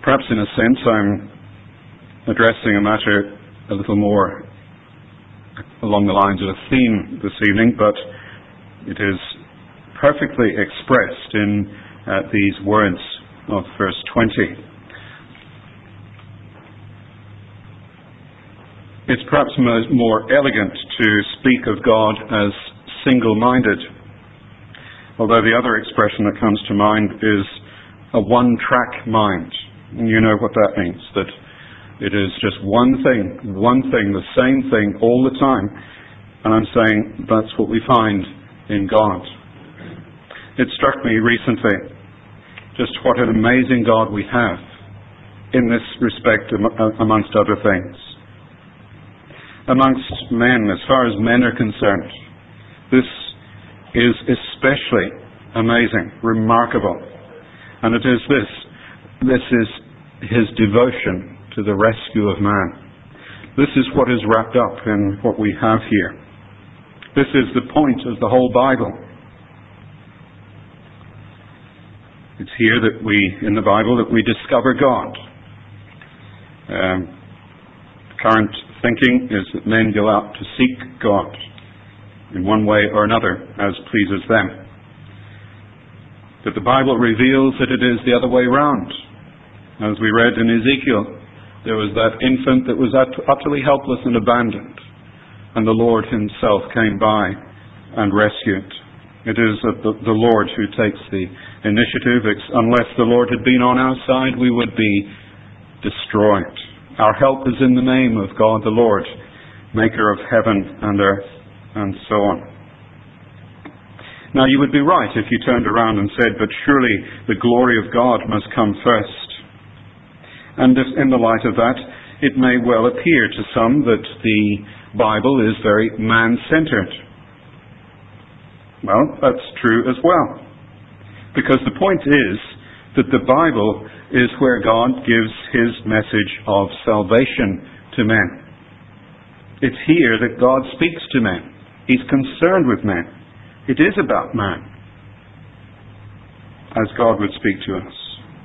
Perhaps in a sense I'm addressing a matter a little more along the lines of a theme this evening, but it is perfectly expressed in these words of verse 20. It's perhaps more elegant to speak of God as single-minded, although the other expression that comes to mind is a one-track mind. And you know what that means, that it is just one thing, the same thing all the time. And I'm saying that's what we find in God. It struck me recently just what an amazing God we have in this respect, amongst other things. Amongst men, as far as men are concerned, this is especially amazing, remarkable. And it is this is his devotion to the rescue of man. This is what is wrapped up in what we have here. This is the point of the whole Bible. It's here in the Bible that we discover God. Current thinking is that men go out to seek God in one way or another as pleases them. But the Bible reveals that it is the other way round. As we read in Ezekiel, there was that infant that was utterly helpless and abandoned, and the Lord himself came by and rescued. It is the Lord who takes the initiative. Unless the Lord had been on our side, we would be destroyed. Our help is in the name of God the Lord, maker of heaven and earth, and so on. Now you would be right if you turned around and said, but surely the glory of God must come first. And in the light of that, it may well appear to some that the Bible is very man-centered. Well, that's true as well. Because the point is that the Bible is where God gives his message of salvation to men. It's here that God speaks to men. He's concerned with men. It is about man, as God would speak to us.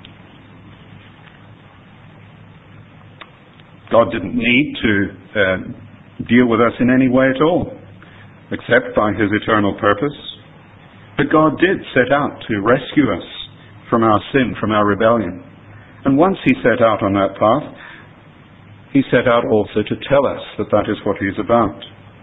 God didn't need to deal with us in any way at all, except by his eternal purpose. But God did set out to rescue us from our sin, from our rebellion. And once he set out on that path, he set out also to tell us that that is what he is about.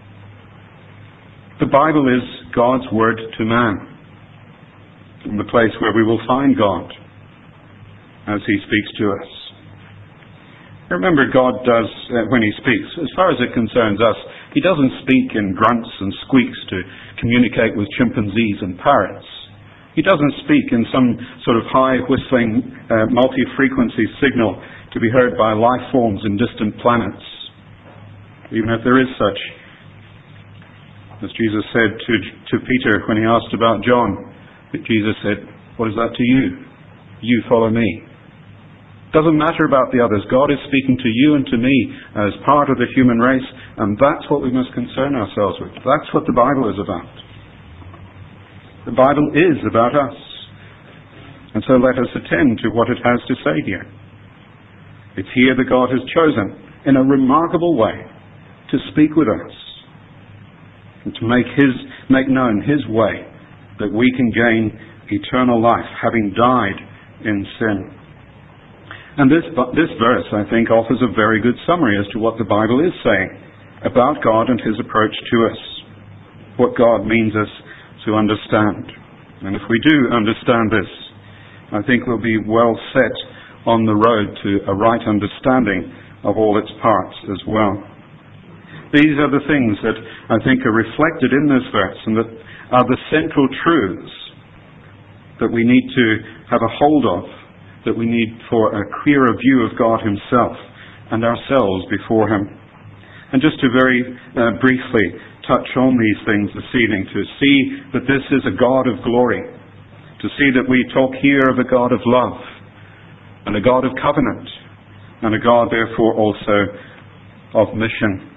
The Bible is God's word to man, the place where we will find God as he speaks to us. Remember, God does, when he speaks, as far as it concerns us, he doesn't speak in grunts and squeaks to communicate with chimpanzees and parrots. He doesn't speak in some sort of high whistling multi-frequency signal to be heard by life forms in distant planets, even if there is such. As Jesus said to Peter when he asked about John, Jesus said, "What is that to you? You follow me." It doesn't matter about the others. God is speaking to you and to me as part of the human race, and that's what we must concern ourselves with. That's what the Bible is about. The Bible is about us. And so let us attend to what it has to say here. It's here that God has chosen, in a remarkable way, to speak with us and to make known his way that we can gain eternal life, having died in sin. And this verse, I think, offers a very good summary as to what the Bible is saying about God and his approach to us, what God means us to understand. And if we do understand this, I think we'll be well set on the road to a right understanding of all its parts as well. These are the things that I think are reflected in this verse and that are the central truths that we need to have a hold of, that we need for a clearer view of God himself and ourselves before him. And just to very briefly touch on these things this evening, to see that this is a God of glory, to see that we talk here of a God of love and a God of covenant and a God therefore also of mission.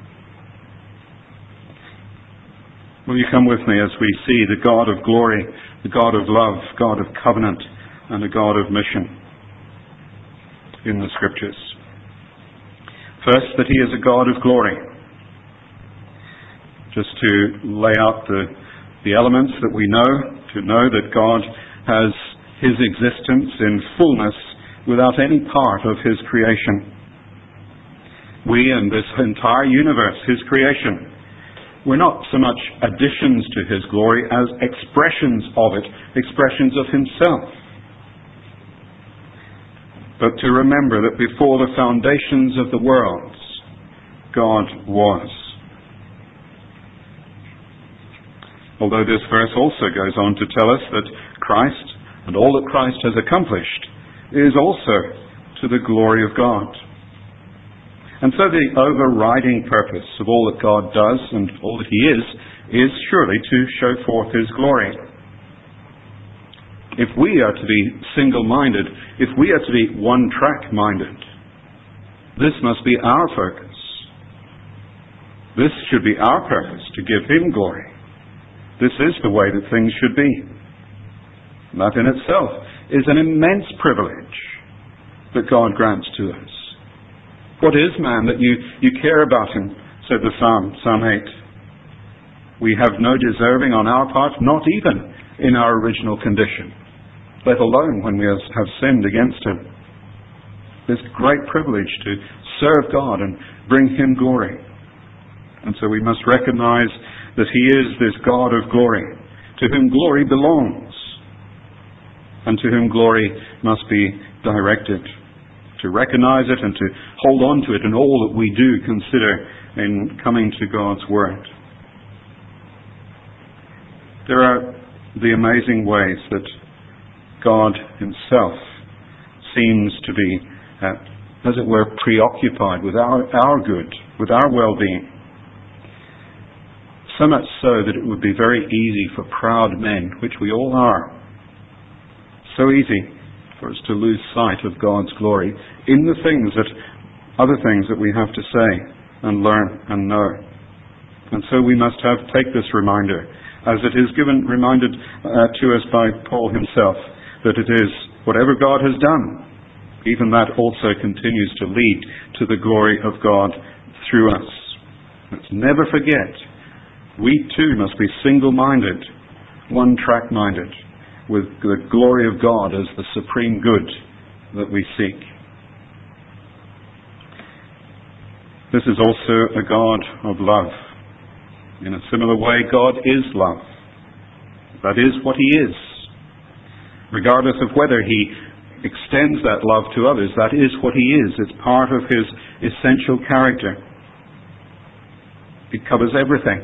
Will you come with me as we see the God of glory, the God of love, God of covenant, and a God of mission? in the Scriptures. First, that he is a God of glory. Just to lay out the elements that we know, to know that God has his existence in fullness without any part of his creation. We and this entire universe, his creation, we're not so much additions to his glory as expressions of it, expressions of himself. But to remember that before the foundations of the world, God was. Although this verse also goes on to tell us that Christ and all that Christ has accomplished is also to the glory of God. And so the overriding purpose of all that God does and all that he is surely to show forth his glory. If we are to be single-minded, if we are to be one-track-minded, this must be our focus. This should be our purpose, to give him glory. This is the way that things should be. That in itself is an immense privilege that God grants to us. What is man that you care about him, said the Psalm 8. We have no deserving on our part, not even in our original condition, let alone when we have sinned against him. This great privilege to serve God and bring him glory. And so we must recognize that he is this God of glory, to whom glory belongs, and to whom glory must be directed. To recognize it and to hold on to it in all that we do consider in coming to God's Word. There are the amazing ways that God himself seems to be, as it were, preoccupied with our good, with our well-being. So much so that it would be very easy for proud men, which we all are, so easy for us to lose sight of God's glory in the other things that we have to say and learn and know. And so we must take this reminder, as it is reminded to us by Paul himself, that it is whatever God has done, even that also continues to lead to the glory of God through us. Let's never forget, we too must be single-minded, one-track-minded, with the glory of God as the supreme good that we seek. This is also a God of love. In a similar way, God is love. That is what he is. Regardless of whether he extends that love to others, that is what he is. It's part of his essential character. It covers everything.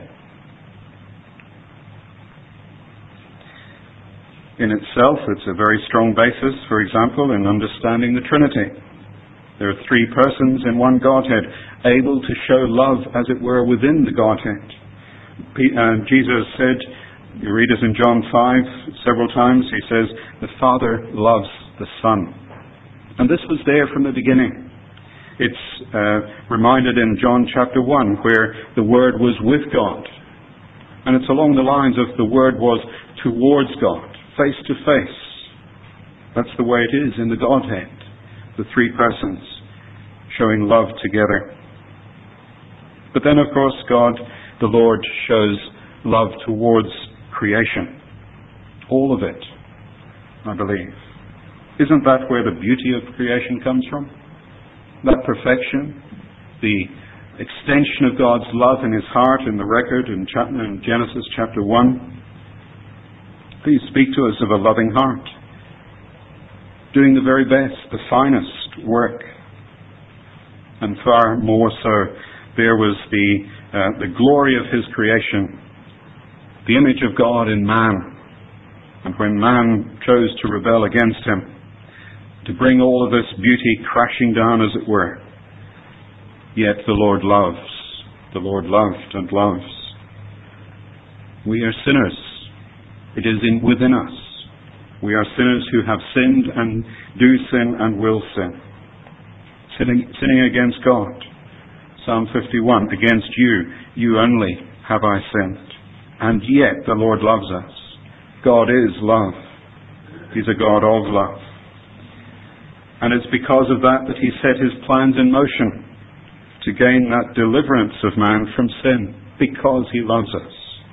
In itself, it's a very strong basis, for example, in understanding the Trinity. There are three persons in one Godhead, able to show love, as it were, within the Godhead. Jesus said, you read it in John 5 several times, he says, the Father loves the Son. And this was there from the beginning. It's reminded in John chapter 1, where the Word was with God. And it's along the lines of the Word was towards God, face to face. That's the way it is in the Godhead, the three persons showing love together. But then, of course, God, the Lord, shows love towards creation. All of it, I believe. Isn't that where the beauty of creation comes from? That perfection, the extension of God's love in his heart in the record in Genesis chapter 1. Please speak to us of a loving heart, doing the very best, the finest work. And far more so, there was the glory of his creation, the image of God in man. And when man chose to rebel against him, to bring all of this beauty crashing down, as it were, yet the Lord loves. The Lord loved and loves. We are sinners. It is within us. We are sinners who have sinned and do sin and will sin. Sinning against God. Psalm 51, against you only have I sinned. And yet the Lord loves us. God is love. He's a God of love. And it's because of that that he set his plans in motion to gain that deliverance of man from sin, because he loves us.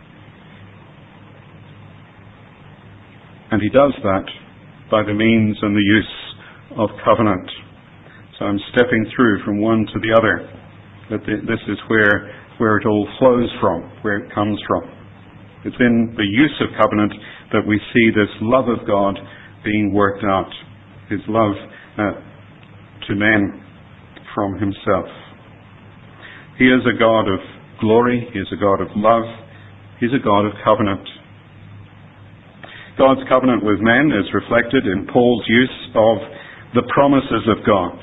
And he does that by the means and the use of covenant. So I'm stepping through from one to the other. That this is where it all flows from, where it comes from. It's in the use of covenant that we see this love of God being worked out. His love to men from himself. He is a God of glory. He is a God of love. He's a God of covenant. God's covenant with men is reflected in Paul's use of the promises of God.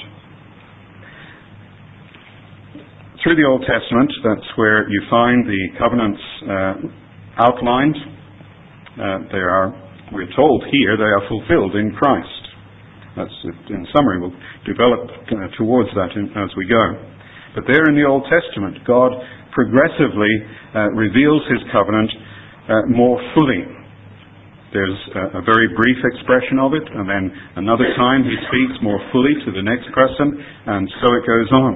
Through the Old Testament, that's where you find the covenants outlined. We're told here, they are fulfilled in Christ. That's, in summary, we'll develop towards that as we go. But there in the Old Testament, God progressively reveals his covenant more fully. There's a very brief expression of it, and then another time he speaks more fully to the next person, and so it goes on.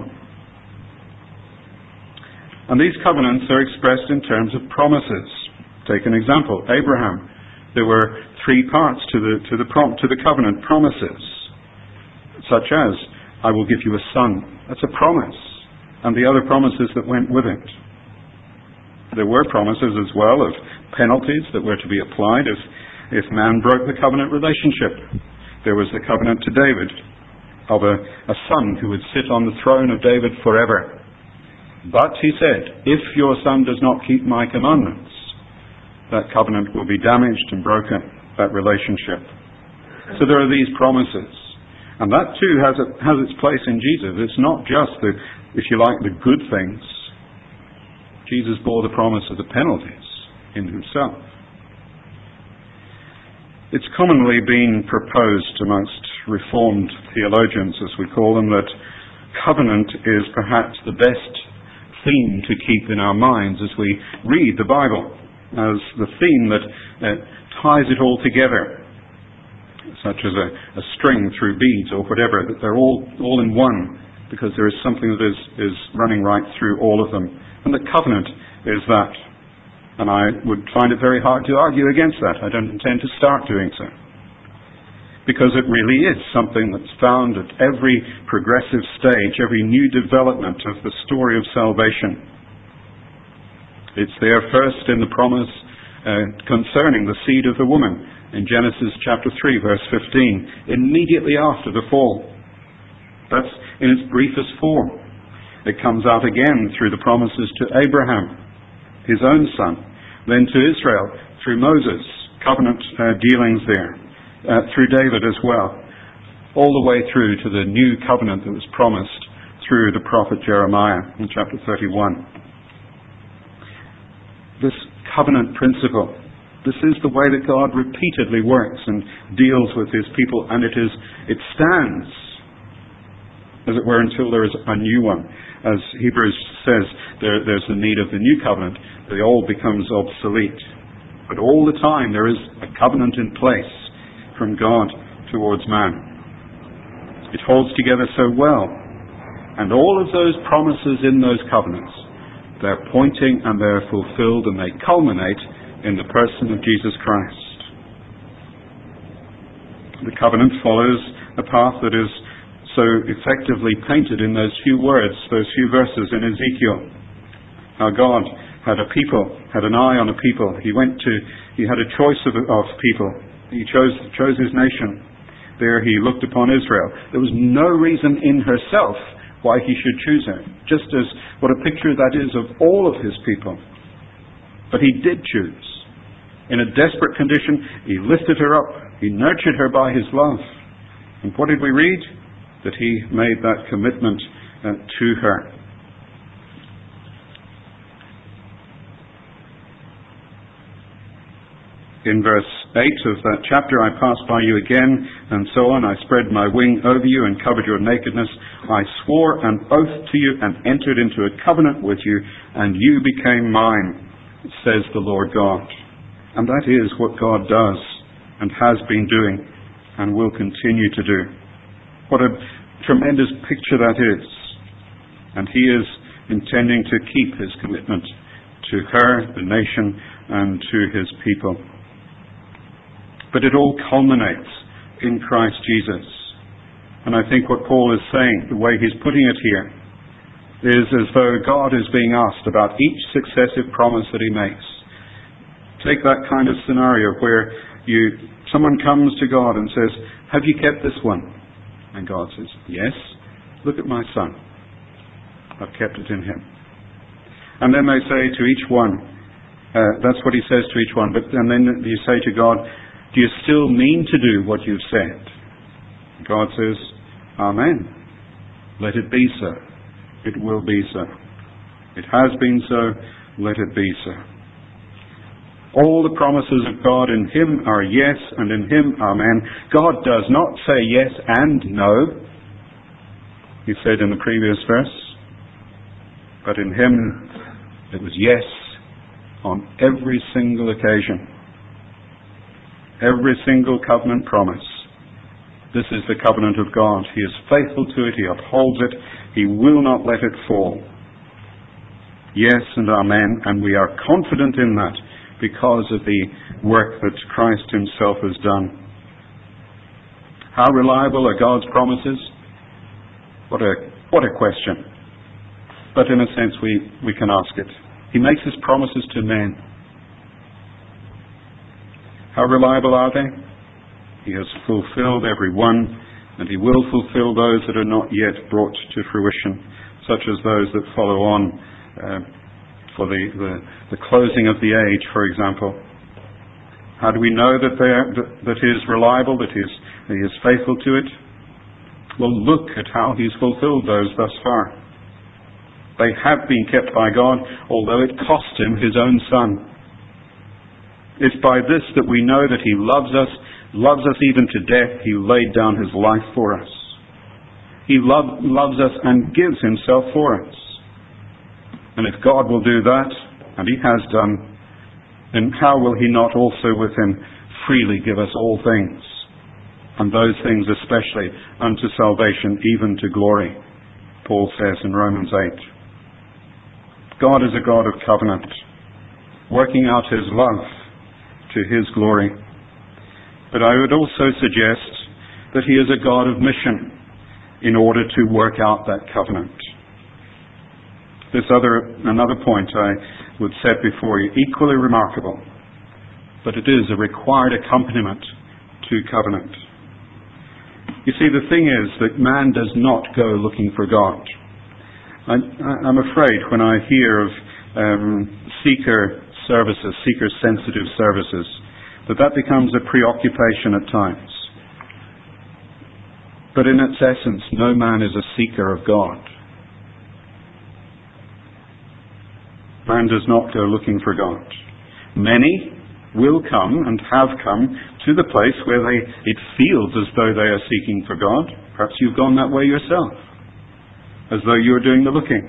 And these covenants are expressed in terms of promises. Take an example, Abraham. There were three parts to the covenant promises, such as, I will give you a son. That's a promise. And the other promises that went with it. There were promises as well of penalties that were to be applied if man broke the covenant relationship. There was the covenant to David of a son who would sit on the throne of David forever. But he said, if your son does not keep my commandments, that covenant will be damaged and broken, that relationship. So there are these promises. And that too has its place in Jesus. It's not just if you like, the good things. Jesus bore the promise of the penalties in himself. It's commonly been proposed amongst Reformed theologians, as we call them, that covenant is perhaps the best theme to keep in our minds as we read the Bible, as the theme that ties it all together, such as a string through beads or whatever, that they're all in one, because there is something that is running right through all of them. And the covenant is that. And I would find it very hard to argue against that. I don't intend to start doing so. Because it really is something that's found at every progressive stage, every new development of the story of salvation. It's there first in the promise concerning the seed of the woman in Genesis chapter 3, verse 15, immediately after the fall. That's in its briefest form. It comes out again through the promises to Abraham, his own son, then to Israel through Moses, covenant dealings there, through David as well, all the way through to the new covenant that was promised through the prophet Jeremiah in chapter 31. This covenant principle, this is the way that God repeatedly works and deals with his people, and it stands, as it were, until there is a new one. As Hebrews says, there's the need of the new covenant. The old becomes obsolete. But all the time there is a covenant in place from God towards man. It holds together so well. And all of those promises in those covenants, they're pointing and they're fulfilled, and they culminate in the person of Jesus Christ. The covenant follows a path that is so effectively painted in those few words, those few verses in Ezekiel. How God had a people, had an eye on a people. He had a choice of people. He chose his nation. There he looked upon Israel. There was no reason in herself why he should choose her. Just as what a picture that is of all of his people. But he did choose. In a desperate condition, he lifted her up. He nurtured her by his love. And what did we read? That he made that commitment to her. In verse 8 of that chapter, I passed by you again, and so on. I spread my wing over you and covered your nakedness. I swore an oath to you and entered into a covenant with you, and you became mine, says the Lord God. And that is what God does and has been doing and will continue to do. What a tremendous picture that is. And he is intending to keep his commitment to her, the nation, and to his people. But it all culminates in Christ Jesus. And I think what Paul is saying, the way he's putting it here, is as though God is being asked about each successive promise that he makes. Take that kind of scenario where someone comes to God and says, have you kept this one? And God says, yes. Look at my son. I've kept it in him. And then they say to each one, that's what he says to each one, and then you say to God, do you still mean to do what you've said? God says, Amen. Let it be so. It will be so. It has been so. Let it be so. All the promises of God in him are yes, and in him amen. God does not say yes and no, he said in the previous verse. But in him it was yes on every single occasion. Every single covenant promise. This is the covenant of God. He is faithful to it. He upholds it. He will not let it fall. Yes and amen. And we are confident in that because of the work that Christ himself has done. How reliable are God's promises? What a question. But in a sense we can ask it. He makes his promises to men. How reliable are they? He has fulfilled every one, and he will fulfill those that are not yet brought to fruition, such as those that follow on for the closing of the age, for example. How do we know that he is reliable, that he is faithful to it? Well, look at how he's fulfilled those thus far. They have been kept by God, although it cost him his own son. It's by this that we know that he loves us even to death. He laid down his life for us. He loves us and gives himself for us. And if God will do that, and he has done, then how will he not also with him freely give us all things, and those things especially unto salvation, even to glory, Paul says in Romans 8. God is a God of covenant, working out his love to his glory. But I would also suggest that he is a God of mission in order to work out that covenant. Another point I would set before you, equally remarkable, but it is a required accompaniment to covenant. You see, the thing is that man does not go looking for God. I'm afraid when I hear of seeker-sensitive services, that becomes a preoccupation at times. But in its essence, no man is a seeker of God. Man does not go looking for God. Many will come and have come to the place where it feels as though they are seeking for God. Perhaps you've gone that way yourself, as though you're doing the looking.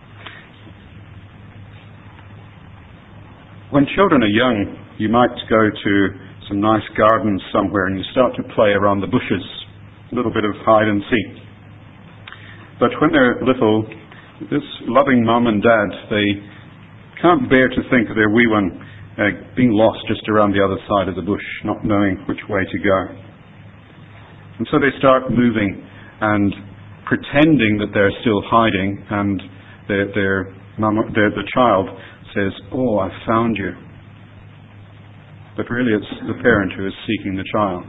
When children are young, you might go to some nice gardens somewhere and you start to play around the bushes, a little bit of hide and seek. But when they're little, this loving mum and dad, they can't bear to think of their wee one being lost just around the other side of the bush, not knowing which way to go. And so they start moving and pretending that they're still hiding, and the child says, "Oh, I found you." But really it's the parent who is seeking the child.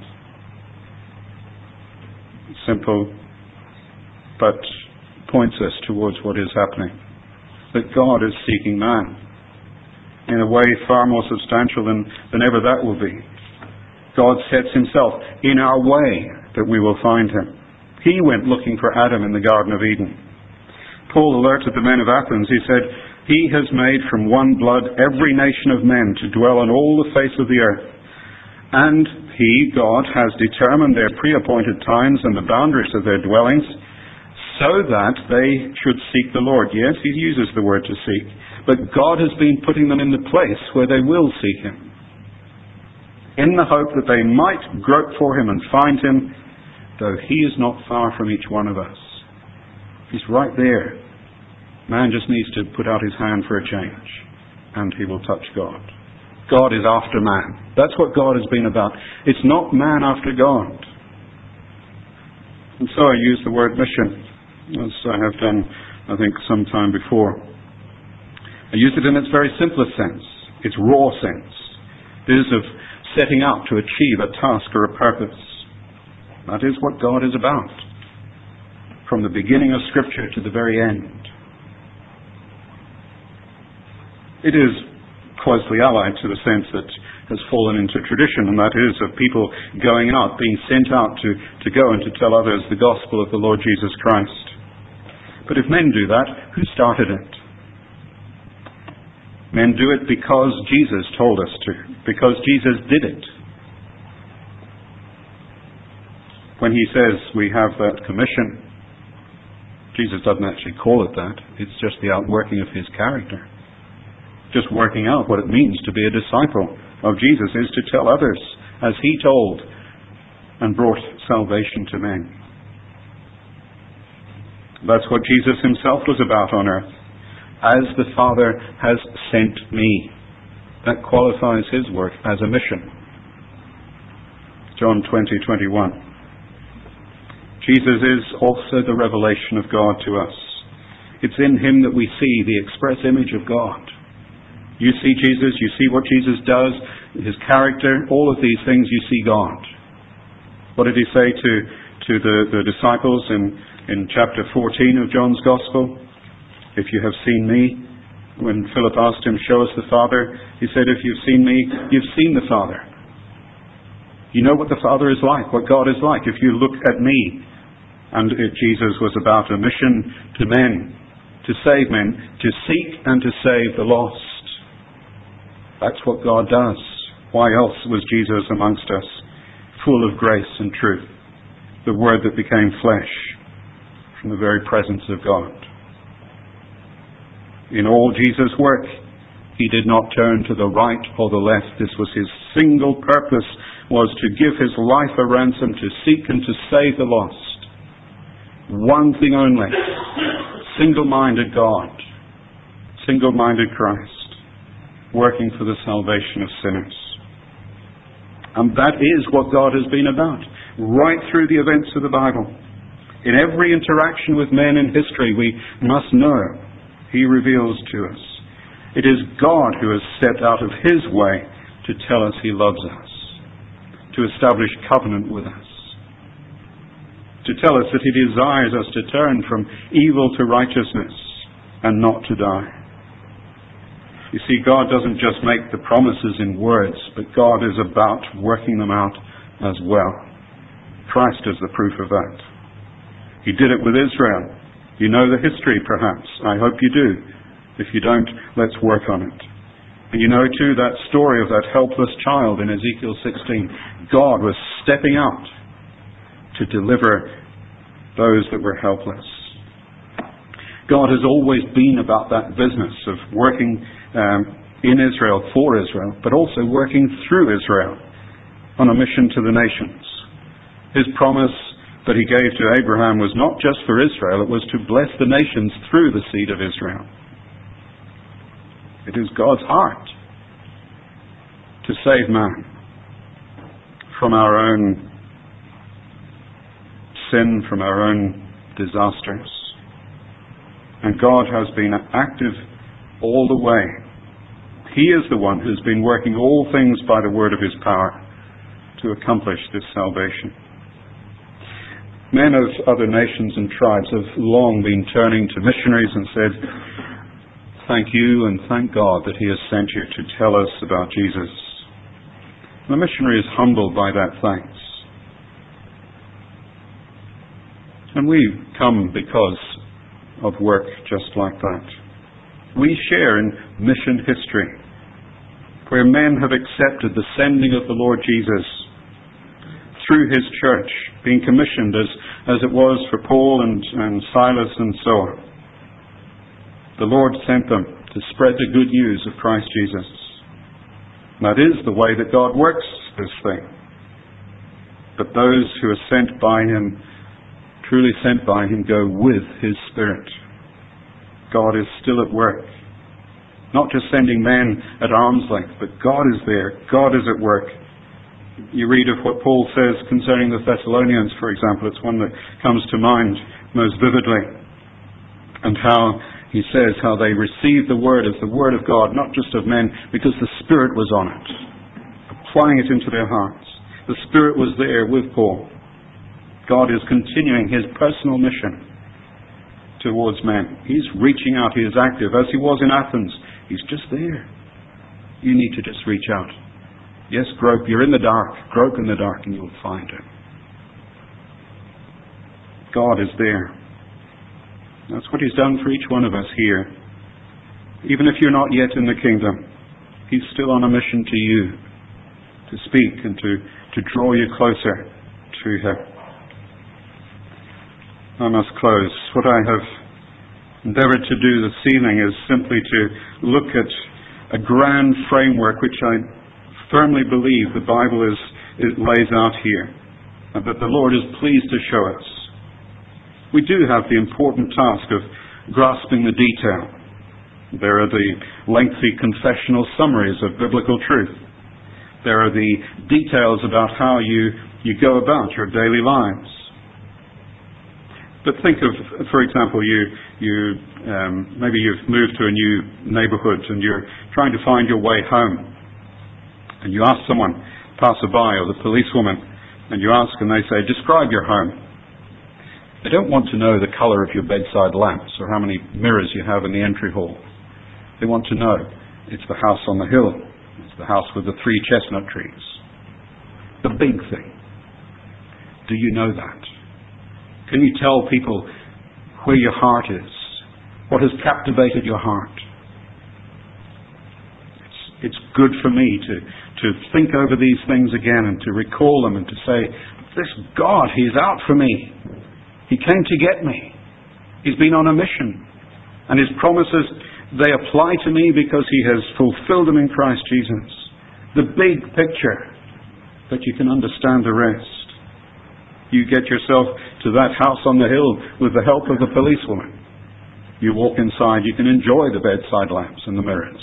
Simple, but points us towards what is happening. That God is seeking man in a way far more substantial than ever that will be. God sets himself in our way that we will find him. He went looking for Adam in the Garden of Eden. Paul alerted the men of Athens. He said, "He has made from one blood every nation of men to dwell on all the face of the earth. And he, God, has determined their pre-appointed times and the boundaries of their dwellings, so that they should seek the Lord." Yes, he uses the word to seek. But God has been putting them in the place where they will seek him, in the hope that they might grope for him and find him, though He is not far from each one of us. He's right there. Man just needs to put out his hand for a change, and he will touch God. God is after man. That's what God has been about. It's not man after God. And so I use the word mission, as I have done, I think, some time before. I use it in its very simplest sense, its raw sense. It is of setting out to achieve a task or a purpose. That is what God is about, from the beginning of Scripture to the very end. It is closely allied to the sense that has fallen into tradition, and that is of people going out, being sent out to go and to tell others the gospel of the Lord Jesus Christ. But if men do that, who started it? Men do it because Jesus told us to, because Jesus did it. When He says we have that commission, Jesus doesn't actually call it that. It's just the outworking of His character. Just working out what it means to be a disciple of Jesus is to tell others as He told and brought salvation to men. That's what Jesus Himself was about on earth. As the Father has sent me. That qualifies His work as a mission. John 20:21. Jesus is also the revelation of God to us. It's in Him that we see the express image of God. You see Jesus, you see what Jesus does, His character, all of these things, you see God. What did He say to the disciples in chapter 14 of John's Gospel? If you have seen me, when Philip asked Him, show us the Father, He said, if you've seen me, you've seen the Father. You know what the Father is like, what God is like, if you look at me. And Jesus was about a mission to men, to save men, to seek and to save the lost. That's what God does. Why else was Jesus amongst us, full of grace and truth, the Word that became flesh from the very presence of God? In all Jesus' work, He did not turn to the right or the left. This was His single purpose, was to give His life a ransom, to seek and to save the lost. One thing only, single-minded God, single-minded Christ, working for the salvation of sinners. And that is what God has been about, right through the events of the Bible. In every interaction with men in history, we must know He reveals to us. It is God who has stepped out of His way to tell us He loves us, to establish covenant with us, to tell us that He desires us to turn from evil to righteousness and not to die. You see, God doesn't just make the promises in words, but God is about working them out as well. Christ is the proof of that. He did it with Israel. You know the history, perhaps. I hope you do. If you don't, let's work on it. And you know, too, that story of that helpless child in Ezekiel 16. God was stepping out to deliver those that were helpless. God has always been about that business of working in Israel, for Israel, but also working through Israel on a mission to the nations. His promise that He gave to Abraham was not just for Israel, it was to bless the nations through the seed of Israel. It is God's heart to save man from our own sin, from our own disasters. And God has been active all the way. He is the one who's been working all things by the word of His power to accomplish this salvation. Men of other nations and tribes have long been turning to missionaries and said, thank you and thank God that He has sent you to tell us about Jesus. The missionary is humbled by that thanks. And we come because of work just like that. We share in mission history, where men have accepted the sending of the Lord Jesus through His church, being commissioned as it was for Paul and Silas and so on. The Lord sent them to spread the good news of Christ Jesus. That is the way that God works this thing. But those who are sent by Him, truly sent by Him, go with His Spirit. God is still at work. Not just sending men at arm's length, but God is there. God is at work. You read of what Paul says concerning the Thessalonians, for example. It's one that comes to mind most vividly. And how he says how they received the Word as the Word of God, not just of men, because the Spirit was on it, applying it into their hearts. The Spirit was there with Paul. God is continuing His personal mission towards men. He's reaching out. He is active. As He was in Athens, He's just there. You need to just reach out. Yes, grope. You're in the dark. Grope in the dark and you'll find Him. God is there. That's what He's done for each one of us here. Even if you're not yet in the kingdom, He's still on a mission to you, to speak and to draw you closer to Him. I must close. What I have endeavored to do this evening is simply to look at a grand framework which I firmly believe the Bible it lays out here, and that the Lord is pleased to show us. We do have the important task of grasping the detail. There are the lengthy confessional summaries of biblical truth. There are the details about how you go about your daily lives. But think of, for example, maybe you've moved to a new neighborhood and you're trying to find your way home. And you ask someone, passerby or the policewoman, and you ask and they say, describe your home. They don't want to know the colour of your bedside lamps or how many mirrors you have in the entry hall. They want to know it's the house on the hill. It's the house with the 3 chestnut trees. The big thing. Do you know that? Can you tell people where your heart is? What has captivated your heart? It's good for me to think over these things again and to recall them and to say, this God, He's out for me. He came to get me. He's been on a mission. And His promises, they apply to me because He has fulfilled them in Christ Jesus. The big picture, that you can understand the rest. You get yourself to that house on the hill with the help of the policewoman. You walk inside, you can enjoy the bedside lamps and the mirrors.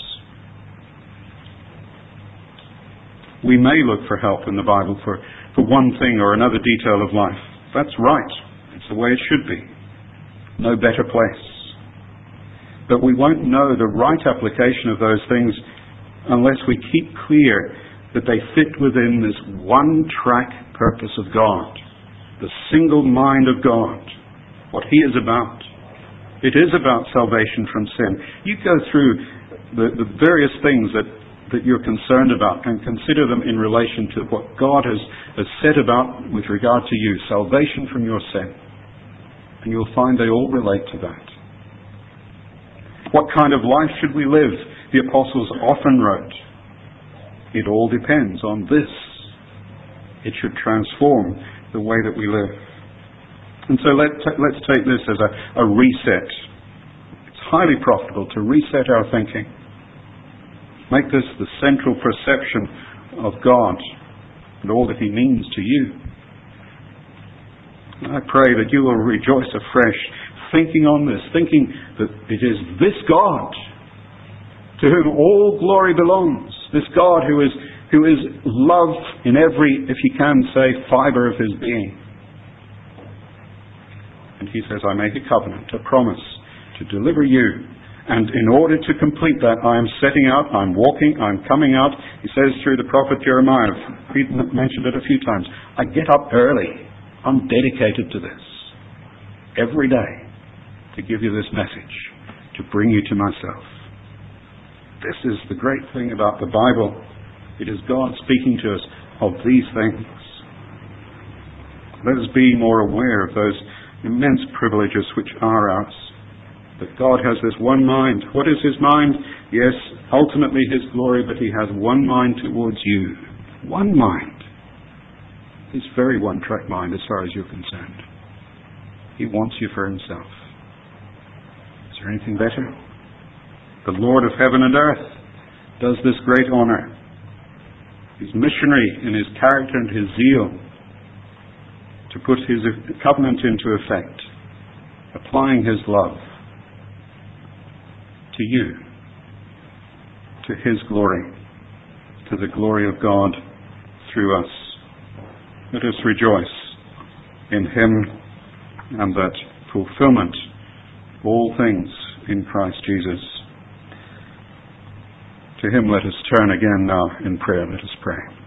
We may look for help in the Bible for one thing or another detail of life. That's right. It's the way it should be. No better place. But we won't know the right application of those things unless we keep clear that they fit within this one-track purpose of God. The single mind of God. What He is about. It is about salvation from sin. You go through the various things that you're concerned about and consider them in relation to what God has said about with regard to you, salvation from your sin. And you'll find they all relate to that. What kind of life should we live? The apostles often wrote, it all depends on this. It should transform the way that we live. And so let's take this as a reset. It's highly profitable to reset our thinking. Make this the central perception of God and all that He means to you. I pray that you will rejoice afresh, thinking on this, thinking that it is this God to whom all glory belongs, this God who is love in every, if you can say, fibre of His being. And He says, I make a covenant, a promise to deliver you. And in order to complete that, I am setting out, I'm walking, I'm coming out. He says through the prophet Jeremiah, I've mentioned it a few times, I get up early. I'm dedicated to this. Every day to give you this message, to bring you to myself. This is the great thing about the Bible. It is God speaking to us of these things. Let us be more aware of those immense privileges which are ours. That God has this one mind. What is His mind? Yes, ultimately His glory, but He has one mind towards you. One mind. His very one-track mind as far as you're concerned. He wants you for Himself. Is there anything better? The Lord of heaven and earth does this great honour. He's missionary in His character and His zeal. to put his covenant into effect, applying his love to you, to his glory, to the glory of God through us. Let us rejoice in him and that fulfillment of all things in Christ Jesus. To him let us turn again now in prayer. Let us pray.